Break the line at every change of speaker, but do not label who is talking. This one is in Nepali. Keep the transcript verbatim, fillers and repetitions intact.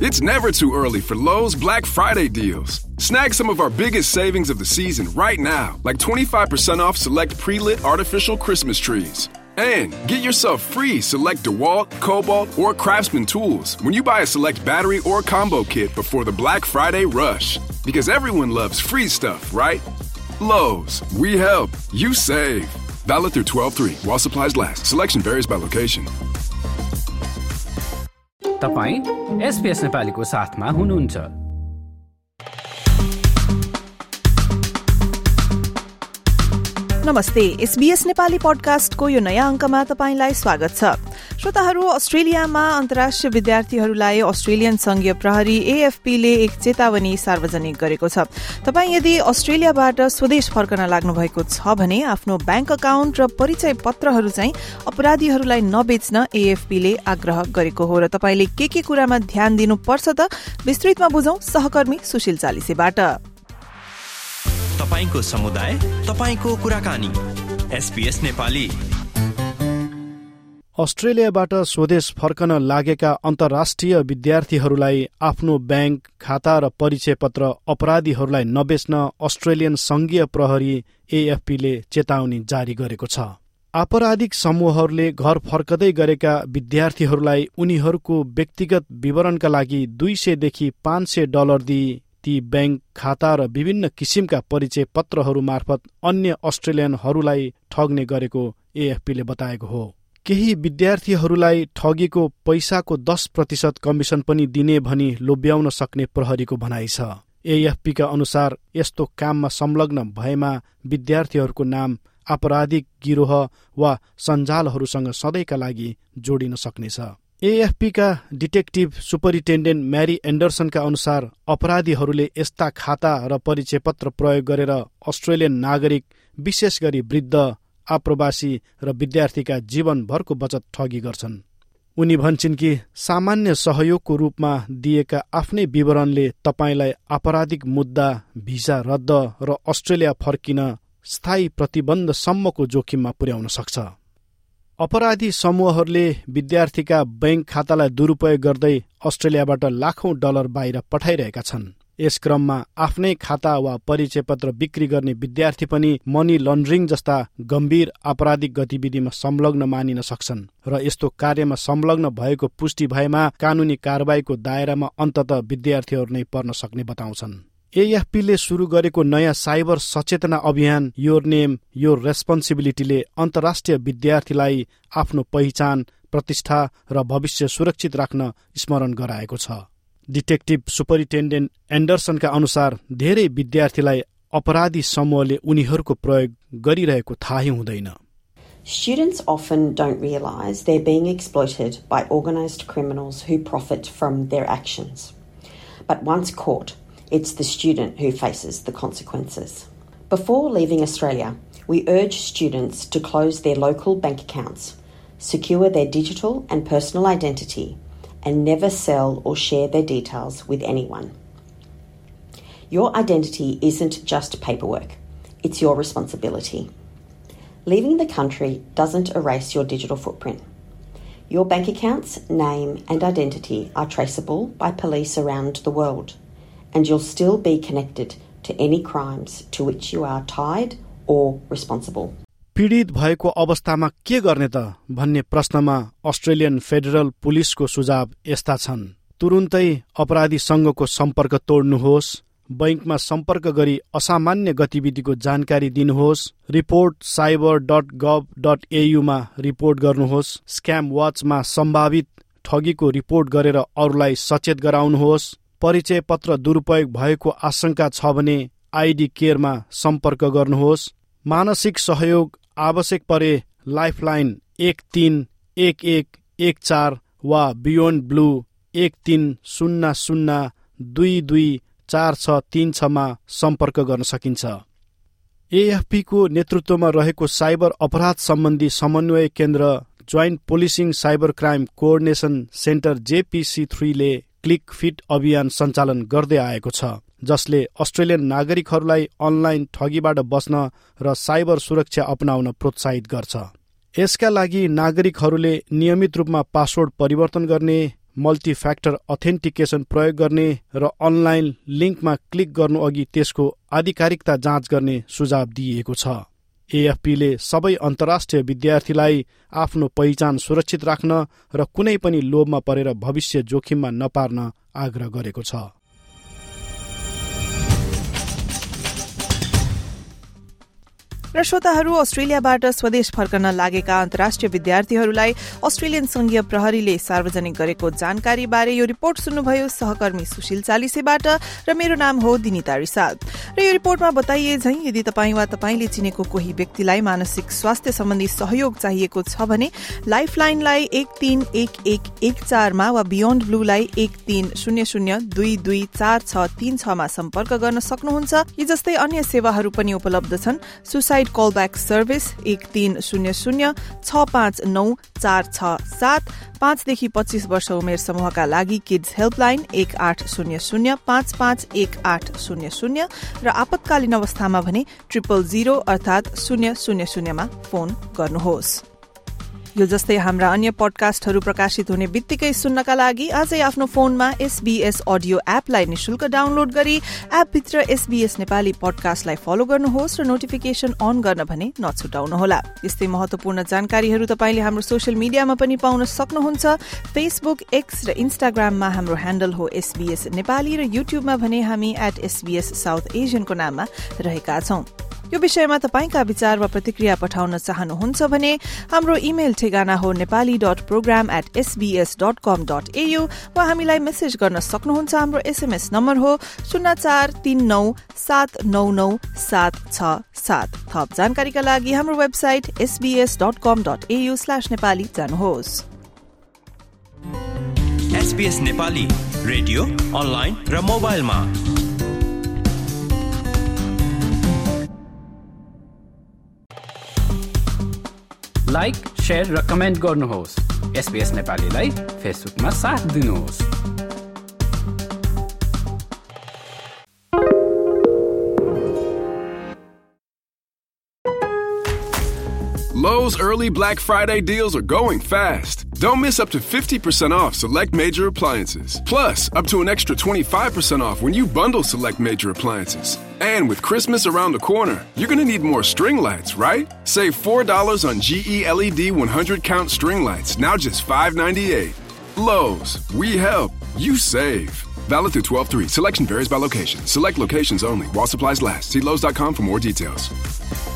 It's never too early for Lowe's Black Friday deals. Snag some of our biggest savings of the season right now, like twenty-five percent off select pre-lit artificial Christmas trees. And get yourself free select DeWalt, Cobalt, or Craftsman tools when you buy a select battery or combo kit before the Black Friday rush. Because everyone loves free stuff, right? Lowe's, we help, you save. Valid through twelve three while supplies last. Selection varies by location.
तपाईं एसपीएस नेपालीको साथमा हुनुहुन्छ।
नमस्ते, एसबीएस नेपाली पडकास्टको यो नयाँ अङ्कमा तपाईंलाई स्वागत छ। श्रोताहरू, अस्ट्रेलियामा अन्तर्राष्ट्रिय विद्यार्थीहरूलाई अस्ट्रेलियन संघीय प्रहरी एएफपीले एक चेतावनी सार्वजनिक गरेको छ। तपाईं यदि अस्ट्रेलियाबाट स्वदेश फर्कन लाग्नु भएको छ भने आफ्नो ब्याङ्क अकाउन्ट र परिचय पत्रहरू चाहिँ अपराधीहरूलाई नबेच्न एएफपीले आग्रह गरेको हो र तपाईंले के के कुरामा ध्यान दिनुपर्छ त विस्तृतमा बुझौं सहकर्मी सुशील चालिसेबाट।
तपाईको समुदाय, तपाईको कुराकानी, एसपीएस नेपाली।
अस्ट्रेलियाबाट स्वदेश फर्कन लागेका अन्तर्राष्ट्रिय विद्यार्थीहरूलाई आफ्नो ब्याङ्क खाता र परिचय पत्र अपराधीहरूलाई नबेच्न अस्ट्रेलियन संघीय प्रहरी एएफपीले चेतावनी जारी गरेको छ। आपराधिक समूहहरूले घर फर्कदै गरेका विद्यार्थीहरूलाई उनीहरूको व्यक्तिगत विवरणका लागि दुई सयदेखि पाँच सय डलर दिई ती ब्याङ्क खाता र विभिन्न किसिमका परिचय पत्रहरू मार्फत अन्य अस्ट्रेलियनहरूलाई ठग्ने गरेको एएफपीले बताएको हो। केही विद्यार्थीहरूलाई ठगेको पैसाको दस प्रतिशत कमिसन पनि दिने भनी लोभ्याउन सक्ने प्रहरीको भनाइ छ। एएफपीका अनुसार यस्तो काममा संलग्न भएमा विद्यार्थीहरूको नाम आपराधिक गिरोह वा सञ्जालहरूसँग सधैँका लागि जोडिन सक्नेछ। एएफपीका डिटेक्टिभ सुपरिन्टेन्डेन्ट म्यारी एन्डरसनका अनुसार अपराधीहरूले यस्ता खाता र परिचय पत्र प्रयोग गरेर अस्ट्रेलियन नागरिक, विशेष गरी वृद्ध, आप्रवासी र विद्यार्थीका जीवनभरको बचत ठगी गर्छन्। उनी भन्छन् कि सामान्य सहयोगको रूपमा दिएका आफ्नै विवरणले तपाईंलाई आपराधिक मुद्दा, भिसा रद्द र अस्ट्रेलिया फर्किन स्थायी प्रतिबन्धसम्मको जोखिममा पुर्याउन सक्छ। अपराधी समूहहरूले विद्यार्थीका ब्याङ्क खातालाई दुरुपयोग गर्दै अस्ट्रेलियाबाट लाखौं डलर बाहिर पठाइरहेका छन्। यस क्रममा आफ्नै खाता वा परिचय पत्र बिक्री गर्ने विद्यार्थी पनि मनी लन्ड्रिङ जस्ता गम्भीर आपराधिक गतिविधिमा संलग्न मानिन सक्छन् र यस्तो कार्यमा संलग्न भएको पुष्टि भएमा कानूनी कारबाहीको दायरामा अन्ततः विद्यार्थीहरू नै पर्न सक्ने बताउँछन्। एएफपीले सुरु गरेको नयाँ साइबर सचेतना अभियान योर नेम योर रेस्पोन्सिबिलिटीले अन्तर्राष्ट्रिय विद्यार्थीलाई आफ्नो पहिचान, प्रतिष्ठा र भविष्य सुरक्षित राख्न स्मरण गराएको छ। डिटेक्टिभ सुपरिन्टेन्डेन्ट एन्डरसनका अनुसार धेरै विद्यार्थीलाई अपराधी समूहले उनीहरूको प्रयोग गरिरहेको थाहै हुँदैन।
Students often don't realise they're being exploited by organised criminals who profit from their actions. But once caught, it's the student who faces the consequences. Before leaving Australia, we urge students to close their local bank accounts, secure their digital and personal identity, and never sell or share their details with anyone. Your identity isn't just paperwork, it's your responsibility. Leaving the country doesn't erase your digital footprint. Your bank accounts, name and identity are traceable by police around the world, and you'll still be connected to any crimes to which you are tied or responsible.
पीडित भएको अवस्थामा के गर्ने त भन्ने प्रश्नमा अस्ट्रेलियन फेडरल पुलिसको सुझाव यस्ता छन्। तुरुन्तै अपराधीसँगको सम्पर्क तोड्नुहोस्, बैंकमा सम्पर्क गरी असामान्य गतिविधिको जानकारी दिनुहोस्, report cyber dot gov dot AU मा रिपोर्ट गर्नुहोस्, स्क्याम वाचमा सम्भावित ठगीको रिपोर्ट गरेर अरूलाई सचेत गराउनुहोस्, परिचय पत्र दुरुपयोग भएको आशंका छ भने आईडी केयरमा सम्पर्क गर्नुहोस्, मानसिक सहयोग आवश्यक परे लाइफलाइन एक तीन एक एक एक चार वा बियोन्ड ब्लू एक तीन शून्य शून्य दुई दुई चार छ तीन छ मा सम्पर्क गर्न सकिन्छ। एएफपी को नेतृत्वमा रहेको साइबर अपराध सम्बन्धी समन्वय केन्द्र joint policing cyber crime coordination centre JPC three ले क्लिक फिट अभियान सञ्चालन गर्दै आएको छ, जसले अस्ट्रेलियन नागरिकहरूलाई अनलाइन ठगीबाट बच्न र साइबर सुरक्षा अपनाउन प्रोत्साहित गर्छ। यसका लागि नागरिकहरूले नियमित रूपमा पासवर्ड परिवर्तन गर्ने, मल्टिफ्याक्टर अथेन्टिकेसन प्रयोग गर्ने र अनलाइन लिङ्कमा क्लिक गर्नु अघि त्यसको आधिकारिकता जाँच गर्ने सुझाव दिइएको छ। एएफपीले सबै अन्तर्राष्ट्रिय विद्यार्थीलाई आफ्नो पहिचान सुरक्षित राख्न र कुनै पनि लोभमा परेर भविष्य जोखिममा नपार्न आग्रह गरेको छ।
र श्रोताहरू, अस्ट्रेलियाबाट स्वदेश फर्कन लागेका अन्तर्राष्ट्रिय विद्यार्थीहरूलाई अस्ट्रेलियन संघीय प्रहरीले सार्वजनिक गरेको जानकारी बारे यो रिपोर्ट सुन्नुभयो सहकर्मी सुशील चालिसेबाट र मेरो नाम हो दिनिता रिसाल। र यो रिपोर्टमा बताइए झै यदि तपाईँ वा तपाईँले चिनेको कोही व्यक्तिलाई मानसिक स्वास्थ्य सम्बन्धी सहयोग चाहिएको छ भने लाइफलाइनलाई एक तीन एक एक एक चारमा वा बियोन्ड ब्लूलाई एक तीन शून्य शून्य दुई दुई चार छ तीन छमा सम्पर्क गर्न सक्नुहुन्छ। यी जस्तै अन्य सेवाहरू पनि उपलब्ध छन्। सुसाइड कलब्याक सर्भिस एक तीन शून्य शून्य छ पाँच नौ चार छ सात, पाँचदेखि पच्चीस वर्ष उमेर समूहका लागि किड्स हेल्पलाइन एक आठ शून्य शून्य पाँच पाँच एक आठ शून्य शून्य र आपतकालीन अवस्थामा भने ट्रिपल जीरो अर्थात शून्य शून्य शून्यमा फोन गर्नुहोस्। यो जस्तै हाम्रा अन्य पडकास्टहरू प्रकाशित हुने बित्तिकै सुन्नका लागि आजै आफ्नो फोनमा एसबीएस अडियो एपलाई निशुल्क डाउनलोड गरी एपभित्र एसबीएस नेपाली पडकास्टलाई फलो गर्नुहोस् र नोटिफिकेसन अन गर्न भने नछुटाउनुहोला। यस्तै महत्वपूर्ण जानकारीहरू तपाईँले हाम्रो सोशल मिडियामा पनि पाउन सक्नुहुन्छ। फेसबुक, एक्स र इन्स्टाग्राममा हाम्रो ह्यान्डल हो एसबीएस नेपाली र युट्युबमा भने हामी एट एसबीएस साउथ एसियनको नाममा रहेका छौं। यो विषयमा तपाईका विचार वा प्रतिक्रिया पठाउन चाहनुहुन्छ भने हाम्रो इमेल ठेगाना हो Nepali dot program at SBS dot com dot AU वा हामीलाई मेसेज गर्न सक्नुहुन्छ। हाम्रो एसएमएस नम्बर हो शून्य चार तीन नौ सात नौ नौ सात छ सात। थप जानकारीका लागि हाम्रो website SBS dot com dot AU slash Nepali जानुहोस्।
एसबीएस नेपाली रेडियो, अनलाइन र मोबाइलमा
लाइक, शेयर र कमेन्ट गर्नुहोस्। एसबीएस नेपालीलाई फेसबुकमा साथ दिनुहोस्।
Lowe's early Black Friday deals are going fast. Don't miss up to fifty percent off select major appliances. Plus, up to an extra twenty-five percent off when you bundle select major appliances. And with Christmas around the corner, you're going to need more string lights, right? Save four dollars on G E L E D one hundred count string lights, now just five ninety-eight. Lowe's, we help, you save. Valid through twelve three. Selection varies by location. Select locations only while supplies last. See Lowe's dot com for more details.